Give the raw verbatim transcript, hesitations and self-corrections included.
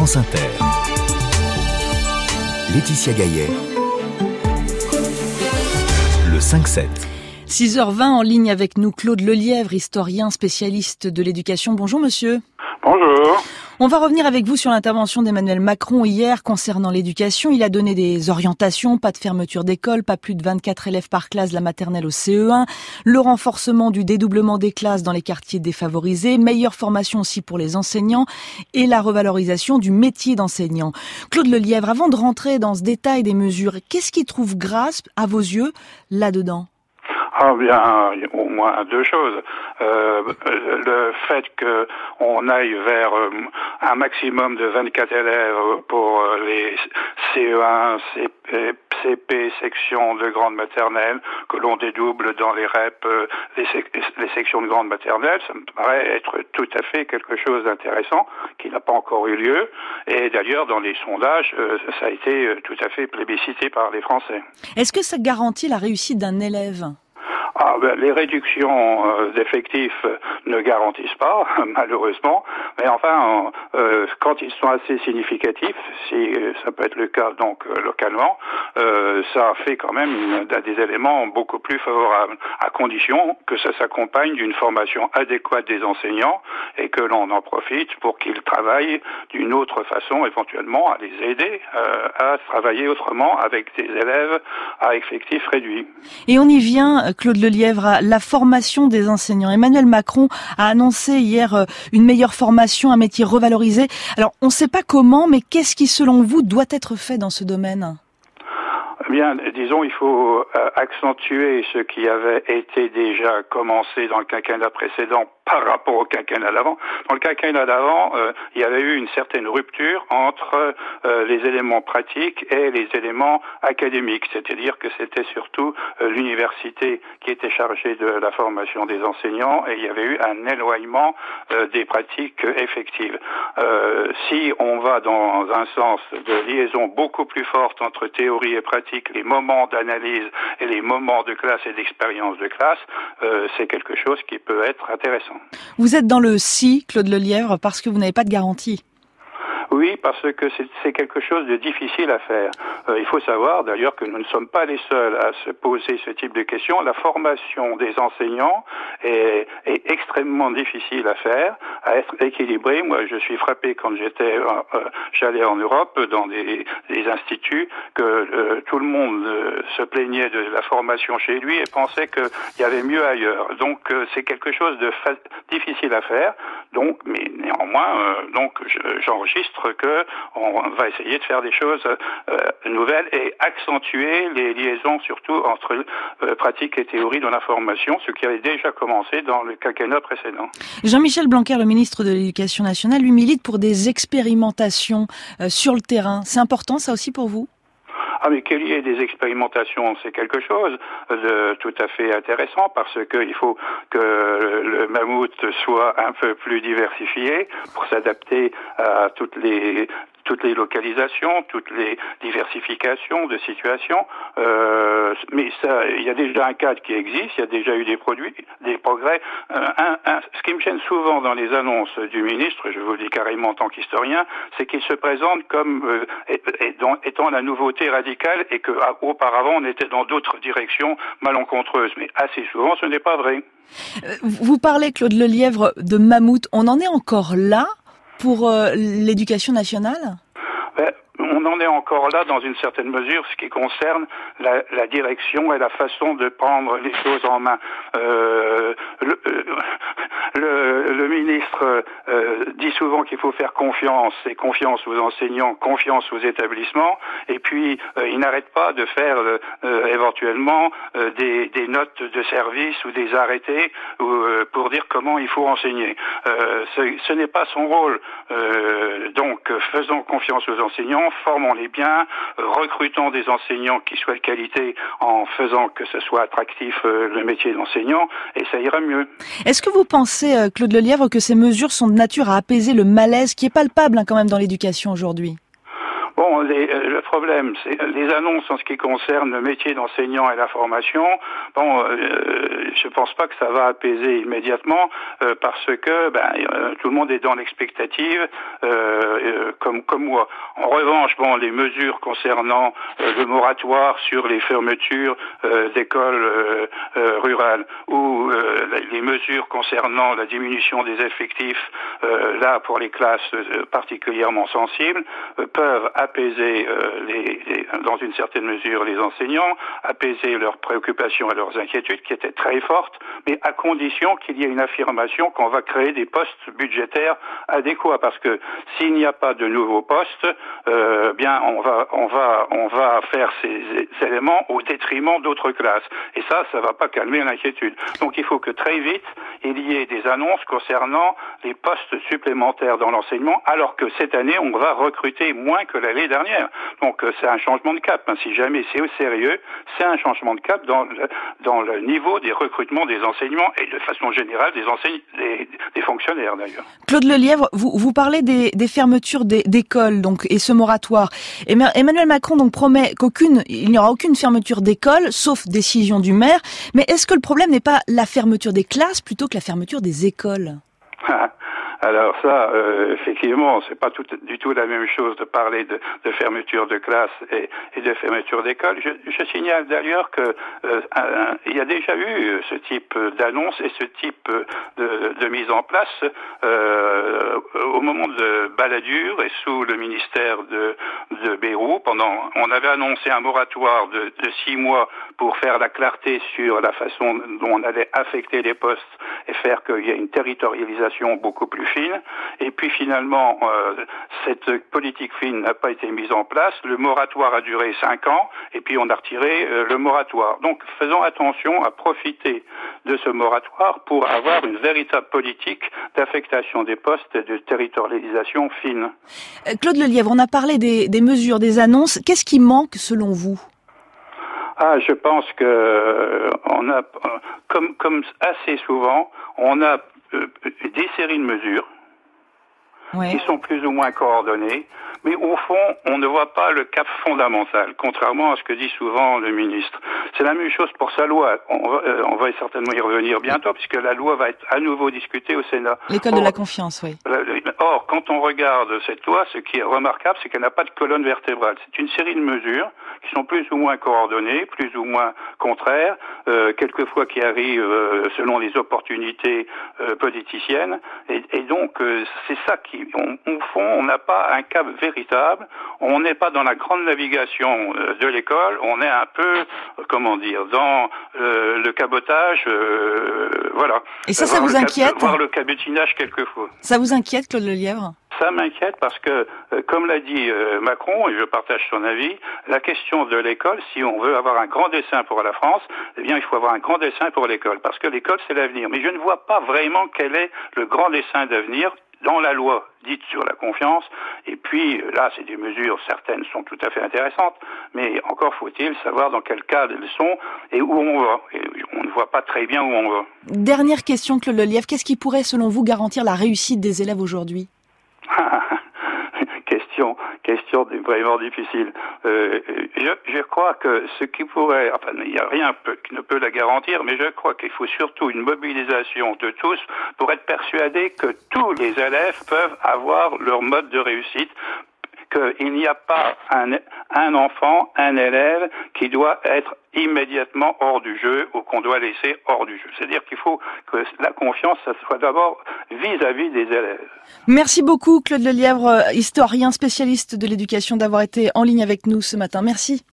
France Inter. Laetitia Gaillet. Le cinq sept. six heures vingt en ligne avec nous, Claude Lelièvre, historien spécialiste de l'éducation. Bonjour monsieur. Bonjour. On va revenir avec vous sur l'intervention d'Emmanuel Macron hier concernant l'éducation. Il a donné des orientations, pas de fermeture d'école, pas plus de vingt-quatre élèves par classe de la maternelle au C E un, le renforcement du dédoublement des classes dans les quartiers défavorisés, meilleure formation aussi pour les enseignants et la revalorisation du métier d'enseignant. Claude Lelièvre, avant de rentrer dans ce détail des mesures, qu'est-ce qui trouve grâce à vos yeux là-dedans ? Ah bien, au moins deux choses. Euh, le fait que on aille vers euh, un maximum de vingt-quatre élèves pour les C E un, C P, C P, sections de grande maternelle, que l'on dédouble dans les R E P, euh, les, sec- les sections de grande maternelle, ça me paraît être tout à fait quelque chose d'intéressant, qui n'a pas encore eu lieu. Et d'ailleurs, dans les sondages, euh, ça a été tout à fait plébiscité par les Français. Est-ce que ça garantit la réussite d'un élève ? Ah, ben, les réductions euh, d'effectifs ne garantissent pas, malheureusement, mais enfin, euh, quand ils sont assez significatifs, si ça peut être le cas donc euh, localement, euh, ça fait quand même une, des éléments beaucoup plus favorables, à condition que ça s'accompagne d'une formation adéquate des enseignants et que l'on en profite pour qu'ils travaillent d'une autre façon, éventuellement à les aider euh, à travailler autrement avec des élèves à effectifs réduits. Et on y vient, Claude Lelièvre, à la formation des enseignants. Emmanuel Macron a annoncé hier une meilleure formation, un métier revalorisé. Alors, on ne sait pas comment, mais qu'est-ce qui, selon vous, doit être fait dans ce domaine ? Eh bien, disons, il faut euh, accentuer ce qui avait été déjà commencé dans le quinquennat précédent par rapport au quinquennat d'avant. Dans le quinquennat d'avant, euh, il y avait eu une certaine rupture entre euh, les éléments pratiques et les éléments académiques, c'est-à-dire que c'était surtout euh, l'université qui était chargée de la formation des enseignants et il y avait eu un éloignement euh, des pratiques effectives. Euh, si on va dans un sens de liaison beaucoup plus forte entre théorie et pratique, les moments d'analyse et les moments de classe et d'expérience de classe, euh, c'est quelque chose qui peut être intéressant. Vous êtes dans le si, Claude Lelièvre, parce que vous n'avez pas de garantie. Oui, parce que c'est, c'est quelque chose de difficile à faire. Euh, il faut savoir d'ailleurs que nous ne sommes pas les seuls à se poser ce type de questions. La formation des enseignants est, est extrêmement difficile à faire, à être équilibrée. Moi, je suis frappé quand j'étais, euh, j'allais en Europe dans des, des instituts que euh, tout le monde euh, se plaignait de la formation chez lui et pensait qu'il y avait mieux ailleurs. Donc, euh, c'est quelque chose de fa- difficile à faire. Donc, mais néanmoins, euh, donc, je, j'enregistre que on va essayer de faire des choses euh, nouvelles et accentuer les liaisons surtout entre euh, pratique et théorie dans la formation, ce qui avait déjà commencé dans le quinquennat précédent. Jean-Michel Blanquer, le ministre de l'Éducation nationale, lui milite pour des expérimentations euh, sur le terrain. C'est important ça aussi pour vous ? Ah mais qu'il y ait des expérimentations, c'est quelque chose de tout à fait intéressant parce que il faut que le mammouth soit un peu plus diversifié pour s'adapter à toutes les toutes les localisations, toutes les diversifications de situations. Euh, mais ça, il y a déjà un cadre qui existe, il y a déjà eu des produits, des progrès. Euh, un, un, ce qui me gêne souvent dans les annonces du ministre, je vous le dis carrément en tant qu'historien, c'est qu'il se présente comme euh, étant, étant la nouveauté radicale et qu'auparavant on était dans d'autres directions malencontreuses. Mais assez souvent, ce n'est pas vrai. Vous parlez, Claude Lelièvre, de mammouth. On en est encore là pour euh, l'éducation nationale ? Ben, on en est encore là dans une certaine mesure, ce qui concerne la, la direction et la façon de prendre les choses en main. Euh, le, le, le ministre euh, dit souvent qu'il faut faire confiance, et confiance aux enseignants, confiance aux établissements, et puis euh, il n'arrête pas de faire euh, éventuellement euh, des, des notes de service ou des arrêtés euh, pour dire comment il faut enseigner. Euh, ce, ce n'est pas son rôle. Euh, donc, faisons confiance aux enseignants, formons-les bien, recrutons des enseignants qui soient de qualité en faisant que ce soit attractif euh, le métier d'enseignant, et ça ira mieux. Est-ce que vous pensez, euh, Claude Lelièvre, que ces mesures sont de nature à apaiser le malaise qui est palpable hein, quand même dans l'éducation aujourd'hui ? Bon, bon, les, le problème, c'est les annonces en ce qui concerne le métier d'enseignant et la formation. Bon, euh, je pense pas que ça va apaiser immédiatement euh, parce que ben, euh, tout le monde est dans l'expectative, euh, euh, comme comme moi. En revanche, bon, les mesures concernant euh, le moratoire sur les fermetures euh, d'écoles euh, euh, rurales ou euh, les mesures concernant la diminution des effectifs, euh, là pour les classes euh, particulièrement sensibles, euh, peuvent apaiser euh, les, les, dans une certaine mesure les enseignants, apaiser leurs préoccupations et leurs inquiétudes qui étaient très fortes, mais à condition qu'il y ait une affirmation qu'on va créer des postes budgétaires adéquats, parce que s'il n'y a pas de nouveaux postes, euh, bien on va on va on va faire ces, ces éléments au détriment d'autres classes, et ça ça va pas calmer l'inquiétude. Donc il faut que très vite il y ait des annonces concernant les postes supplémentaires dans l'enseignement, alors que cette année on va recruter moins que l'année dernière. Donc euh, c'est un changement de cap, hein. Si jamais c'est au sérieux, c'est un changement de cap dans le, dans le niveau des recrutements des enseignements et de façon générale des enseignants, des, des fonctionnaires d'ailleurs. Claude Lelièvre, vous, vous parlez des, des fermetures des, d'écoles, donc, et ce moratoire. Emmanuel Macron donc promet qu'aucune, il n'y aura aucune fermeture d'école, sauf décision du maire. Mais est-ce que le problème n'est pas la fermeture des classes plutôt que la fermeture des écoles? Alors ça, euh, effectivement, c'est pas tout, du tout la même chose de parler de, de fermeture de classe et, et de fermeture d'école. Je, je signale d'ailleurs que euh, un, il y a déjà eu ce type d'annonce et ce type de, de mise en place euh, au moment de Balladur et sous le ministère de, de Bayrou. Pendant, on avait annoncé un moratoire de, de six mois pour faire la clarté sur la façon dont on allait affecter les postes et faire qu'il y ait une territorialisation beaucoup plus fine. Et puis finalement, euh, cette politique fine n'a pas été mise en place. Le moratoire a duré cinq ans et puis on a retiré euh, le moratoire. Donc faisons attention à profiter de ce moratoire pour avoir une véritable politique d'affectation des postes et de territorialisation fine. Claude Lelièvre, on a parlé des, des mesures, des annonces. Qu'est-ce qui manque selon vous ? Ah, je pense que euh, on a, euh, comme, comme assez souvent, on a euh, des séries de mesures oui. qui sont plus ou moins coordonnées, mais au fond, on ne voit pas le cap fondamental, contrairement à ce que dit souvent le ministre. C'est la même chose pour sa loi. On va, euh, on va certainement y revenir bientôt, puisque la loi va être à nouveau discutée au Sénat. L'école or, de la confiance, oui. Or, quand on regarde cette loi, ce qui est remarquable, c'est qu'elle n'a pas de colonne vertébrale. C'est une série de mesures qui sont plus ou moins coordonnées, plus ou moins contraires, euh, quelquefois qui arrivent euh, selon les opportunités euh, politiciennes. Et, et donc, euh, c'est ça qui, on, au fond, on n'a pas un cap véritable. On n'est pas dans la grande navigation euh, de l'école. On est un peu, euh, comment dire, dans euh, le cabotage, euh, voilà. Et ça, ça vous inquiète ? Voir le cabotinage quelquefois. Ça vous inquiète, Claude Lelièvre ? Ça m'inquiète parce que, euh, comme l'a dit euh, Macron, et je partage son avis, la question de l'école, si on veut avoir un grand dessein pour la France, eh bien, il faut avoir un grand dessein pour l'école, parce que l'école, c'est l'avenir. Mais je ne vois pas vraiment quel est le grand dessein d'avenir dans la loi dite sur la confiance. Et puis, là, c'est des mesures, certaines sont tout à fait intéressantes, mais encore faut-il savoir dans quel cadre elles sont et où on va. Et on ne voit pas très bien où on va. Dernière question, Claude Lelièvre. Qu'est-ce qui pourrait, selon vous, garantir la réussite des élèves aujourd'hui ? question, question vraiment difficile. Euh, je, je crois que ce qui pourrait, enfin, il n'y a rien peut, qui ne peut la garantir, mais je crois qu'il faut surtout une mobilisation de tous pour être persuadé que tous les élèves peuvent avoir leur mode de réussite, qu'il n'y a pas un, un enfant, un élève qui doit être immédiatement hors du jeu ou qu'on doit laisser hors du jeu. C'est-à-dire qu'il faut que la confiance, ça soit d'abord vis-à-vis des élèves. Merci beaucoup Claude Lelièvre, historien spécialiste de l'éducation, d'avoir été en ligne avec nous ce matin. Merci.